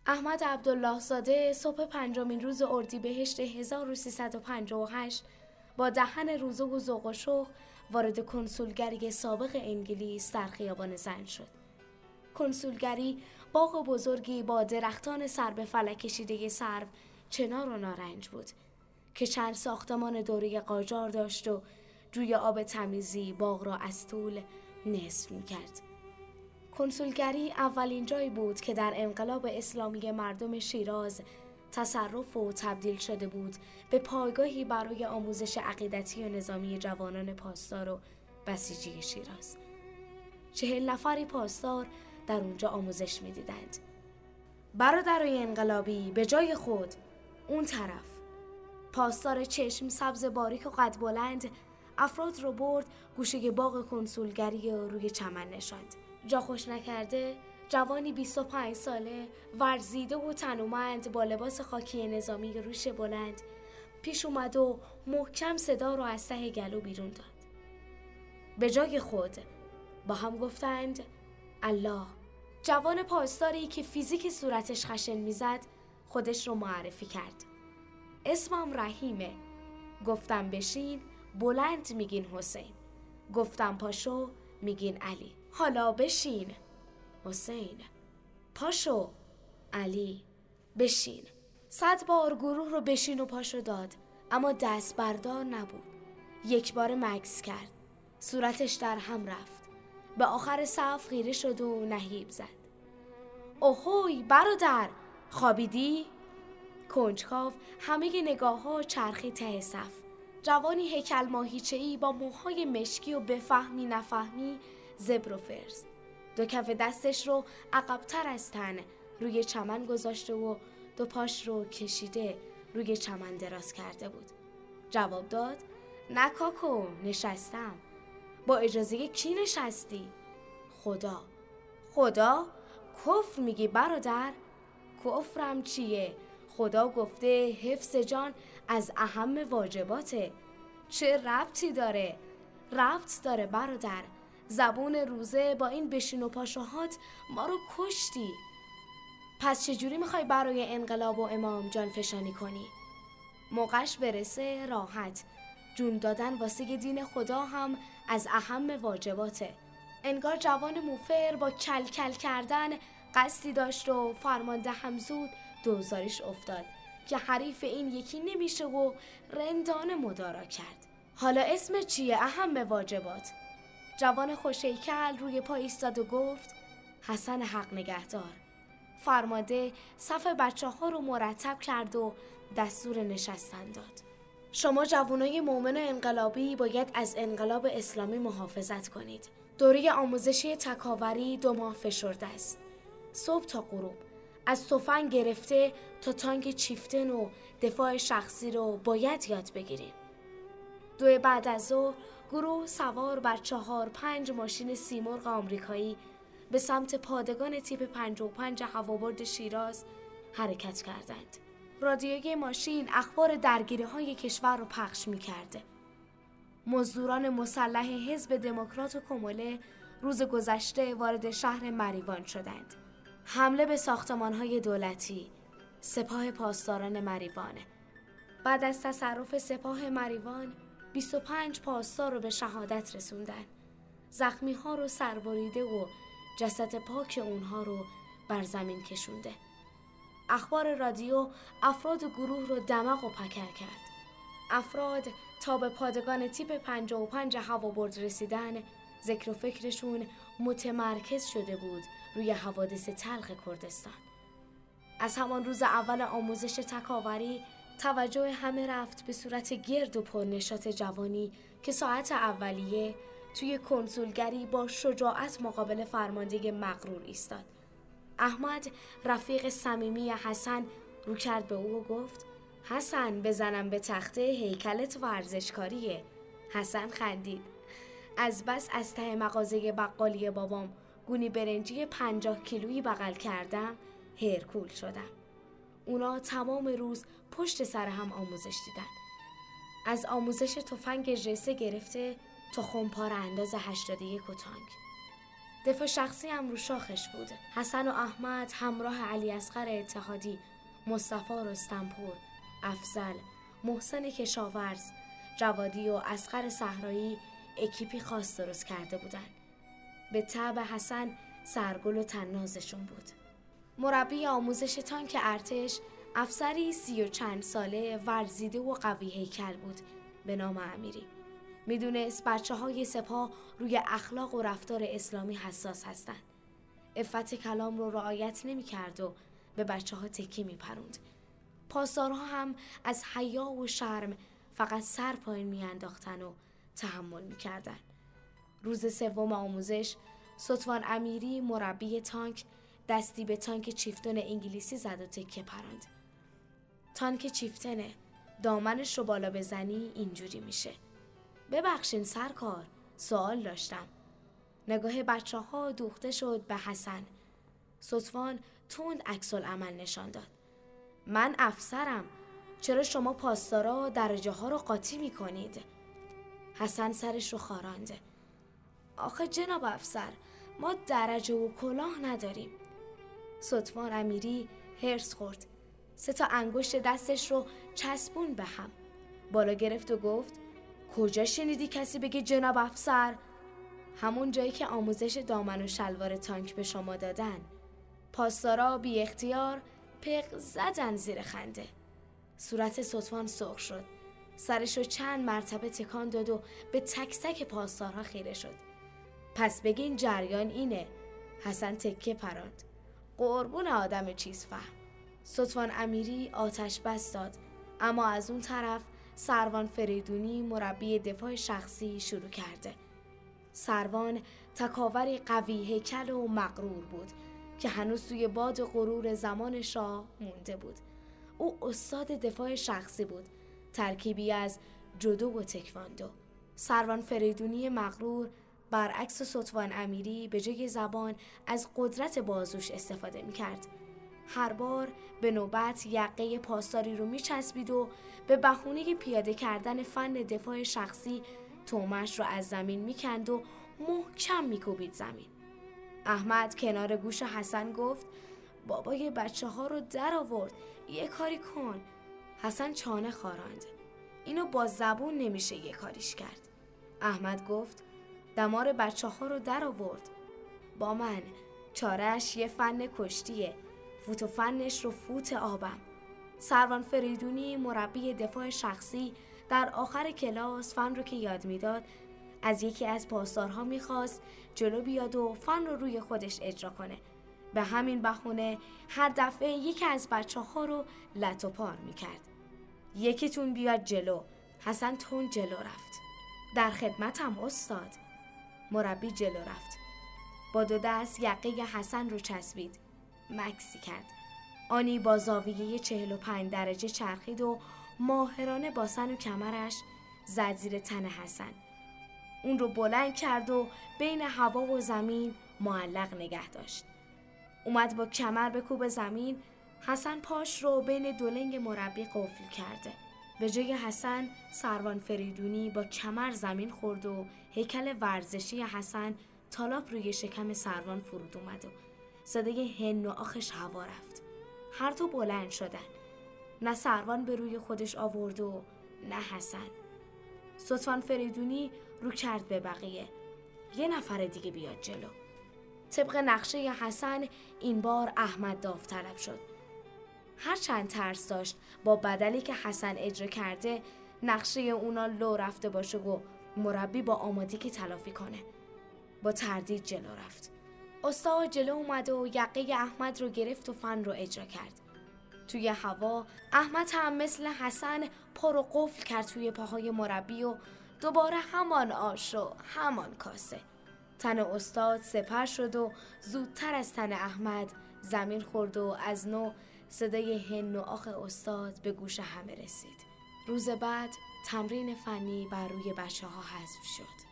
احمد عبدالله زاده صبح 5 روز اردیبهشت 1358 با دهن روزه و ذوق و شوق وارد کنسولگری سابق انگلیس در خیابان زن شد. کنسولگری باغ بزرگی با درختان سر به فلک کشیده سرو، چنار و نارنج بود که چند ساختمان دوره قاجار داشت و جوی آب تمیزی باغ را از طول نصف می‌کرد. کنسولگری اولین جایی بود که در انقلاب اسلامی مردم شیراز تصرف و تبدیل شده بود به پایگاهی برای آموزش عقیدتی و نظامی جوانان پاسدار و بسیجی شیراز. 40 نفری پاسدار در اونجا آموزش می‌دیدند. برادرای انقلابی به جای خود، اون طرف. پاسدار چشم سبز باریک و قد بلند افراد رو برد گوشه باغ کنسولگری و روی چمن نشاند. جا خوش نکرده جوانی 25 ساله ورزیده و تنومند با لباس خاکی نظامی ریش بلند پیش اومد و محکم صدا رو از ته گلو بیرون داد. به جای خود با هم گفتند الله. جوان پاسداری که فیزیک صورتش خشن میزد خودش رو معرفی کرد. اسمم رحیمه. گفتم بشین، بلند میگین حسین. گفتم پاشو، میگین علی. حالا بشین. حسین. پاشو. علی. بشین. 100 بار گروه رو بشین و پاشو داد، اما دست بردار نبود. یک بار مکث کرد. صورتش در هم رفت. به آخر صف خیره شد و نهیب زد. اوهوی برادر، خوابیدی؟ کنجکاو همه نگاه ها چرخی ته صف. جوانی هیکل ماهیچه‌ای با موهای مشکی و بفهمی نفهمی زبر و فرز. 2 کف دستش رو عقب‌تر از تن روی چمن گذاشته و 2 پاش رو کشیده روی چمن دراز کرده بود. جواب داد نه کاکو، نشستم. با اجازه کی نشستی؟ خدا. خدا؟ کفر میگی برادر؟ کفرم چیه؟ خدا گفته حفظ جان از اهم واجباته. چه ربطی داره؟ ربط داره برادر. زبون روزه با این بشین و پاشوهات ما رو کشتی. پس چجوری میخوای برای انقلاب و امام جان فشانی کنی؟ موقعش برسه راحت. جون دادن واسه دین خدا هم از اهم واجباته. انگار جوان موفر با کل کل کردن قصدی داشت و فرمانده همزود دوزارش افتاد که حریف این یکی نمیشه و رندانه مدارا کرد. حالا اسم چیه اهم واجبات؟ جوان خوشیکل روی پا ایستاد و گفت حسن حق نگهدار. فرمانده صف بچه‌ها رو مرتب کرد و دستور نشستن داد. شما جوانای مؤمن انقلابی باید از انقلاب اسلامی محافظت کنید. دوره آموزشی تکاوری 2 ماه فشرده است. صبح تا غروب از تفنگ گرفته تا تانک چیفتن و دفاع شخصی رو باید یاد بگیریم. 2 بعد از ظهر گروه سوار بر 4-5 ماشین سیمرغ آمریکایی به سمت پادگان تیپ 55 هوابرد شیراز حرکت کردند. رادیوی ماشین اخبار درگیری‌های کشور رو پخش می‌کرده. مزدوران مسلح حزب دموکرات و کموله روز گذشته وارد شهر مریوان شدند. حمله به ساختمان‌های دولتی. سپاه پاسداران مریوان. بعد از تصرف سپاه مریوان 25 پاسدار رو به شهادت رسوندن. زخمی‌ها رو سربریده و جسد پاک اونها رو بر زمین کشونده. اخبار رادیو افراد و گروه رو دمق و پکر کرد. افراد تا به پادگان تیپ 55 هوابرد رسیدن ذکر و فکرشون متمرکز شده بود روی حوادث تلخ کردستان. از همان روز اول آموزش تکاوری توجه همه رفت به صورت گرد و پرنشاط جوانی که ساعت اولیه توی کنسولگری با شجاعت مقابل فرمانده مغرور ایستاد. احمد رفیق صمیمی حسن رو کرد به او و گفت حسن بزنم به تخته هیکلت ورزشکاریه. حسن خندید. از بس از ته مغازه بقالی بابام گونی برنجی 50 کیلویی بغل کردم هرکول شدم. اونا تمام روز پشت سر هم آموزش دیدن. از آموزش تفنگ ژسه گرفته تا خمپاره انداز 81 و تانک. دفاع شخصی هم رو شاخش بود. حسن و احمد همراه علی اصغر اتحادی، مصطفی رستمپور، افضل، محسن کشاورز، جوادی و اصغر صحرایی اکیپی خاص درست کرده بودند. به طبع حسن سرگل و طنازشون بود. مربی آموزش تانک ارتش افسری 30 و چند ساله ورزیده و قوی هیکل بود به نام امیری. میدونست بچه‌های سپاه روی اخلاق و رفتار اسلامی حساس هستند. عفت کلام رو رعایت نمی‌کرد و به بچه‌ها تکیه می‌پروند. پاسدارها هم از حیا و شرم فقط سر پایین می‌انداختن و تحمل می‌کردن. روز سوم آموزش ستوان امیری مربی تانک دستی به تانک چیفتن انگلیسی زد و تکه پراند. تانک چیفتنه، دامنش رو بالا بزنی اینجوری میشه. ببخشین سرکار، سوال داشتم. نگاه بچه‌ها دوخته شد به حسن. ستوان تند عکس‌العمل نشان داد. من افسرم، چرا شما پاسدارا درجه ها رو قاطی میکنید؟ حسن سرش رو خاراند. آخه جناب افسر، ما درجه و کلاه نداریم. ستوان امیری هرس خورد. 3 انگشت دستش رو چسبون به هم. بالا گرفت و گفت کجا شنیدی کسی بگه جناب افسر؟ همون جایی که آموزش دامن و شلوار تانک به شما دادن. پاسدارا بی اختیار پق زدن زیر خنده. صورت ستوان سرخ شد. سرش رو چند مرتبه تکان داد و به تک تک پاسدارها خیره شد. پس بگین جریان اینه. حسن تکه پراند. قربون آدم چیز فهم. ستوان امیری آتش بس داد، اما از اون طرف سروان فریدونی مربی دفاع شخصی شروع کرده. سروان تکاوری قوی هیکل و مغرور بود که هنوز توی باد غرور زمان شاه مونده بود. او استاد دفاع شخصی بود، ترکیبی از جودو و تکواندو. سروان فریدونی مغرور برعکس ستوان امیری به جای زبان از قدرت بازوش استفاده می‌کرد. هر بار به نوبت یقه پاسداری رو می‌چسبید و به بهونه پیاده کردن فن دفاع شخصی تومش رو از زمین می‌کند و محکم می‌کوبید زمین. احمد کنار گوش حسن گفت بابای بچه‌ها رو در آورد، یه کاری کن. حسن چانه خاراند. اینو با زبون نمیشه یه کاریش کرد. احمد گفت دمار بچه‌ها رو در آورد. با من چاره‌اش یه فن کشتیه، فوت و فنش رو فوت آبم. سروان فریدونی مربی دفاع شخصی در آخر کلاس فن رو که یاد میداد از یکی از پاسدارها میخواست جلو بیاد و فن رو روی خودش اجرا کنه. به همین بهونه هر دفعه یکی از بچه‌ها رو لت و پار میکرد. یکیتون بیاد جلو. حسن تون جلو رفت. در خدمتم استاد. مربی جلو رفت. با 2 دست یقه حسن رو چسبید. مکسی کرد. آنی با زاویه 45 درجه چرخید و ماهرانه با سن و کمرش زد زیر تن حسن. اون رو بلند کرد و بین هوا و زمین معلق نگه داشت. اومد با کمر به کوب زمین. حسن پاش رو بین 2 لنگ مربی قفل کرده. به جای حسن سروان فریدونی با کمر زمین خورد و هیکل ورزشی حسن تالاپ روی شکم سروان فرود اومد و صدای هن و آخش هوا رفت. هر دو بلند شدن. نه سروان به روی خودش آورد و نه حسن. ستوان فریدونی رو کرد به بقیه. یه نفر دیگه بیاد جلو. طبق نقشه حسن این بار احمد داوطلب شد. هرچند ترس داشت با بدلی که حسن اجرا کرده نقشه اونا لو رفته باشه و مربی با آمادگی تلافی کنه. با تردید جلو رفت. استاد جلو اومد و یقه احمد رو گرفت و فن رو اجرا کرد. توی هوا احمد هم مثل حسن پا رو قفل کرد توی پاهای مربی و دوباره همان آش و همان کاسه. تن استاد سپر شد و زودتر از تن احمد زمین خورد و از نو صدای هن و آخ استاد به گوش همه رسید. روز بعد تمرین فنی بر روی بچه‌ها حذف شد.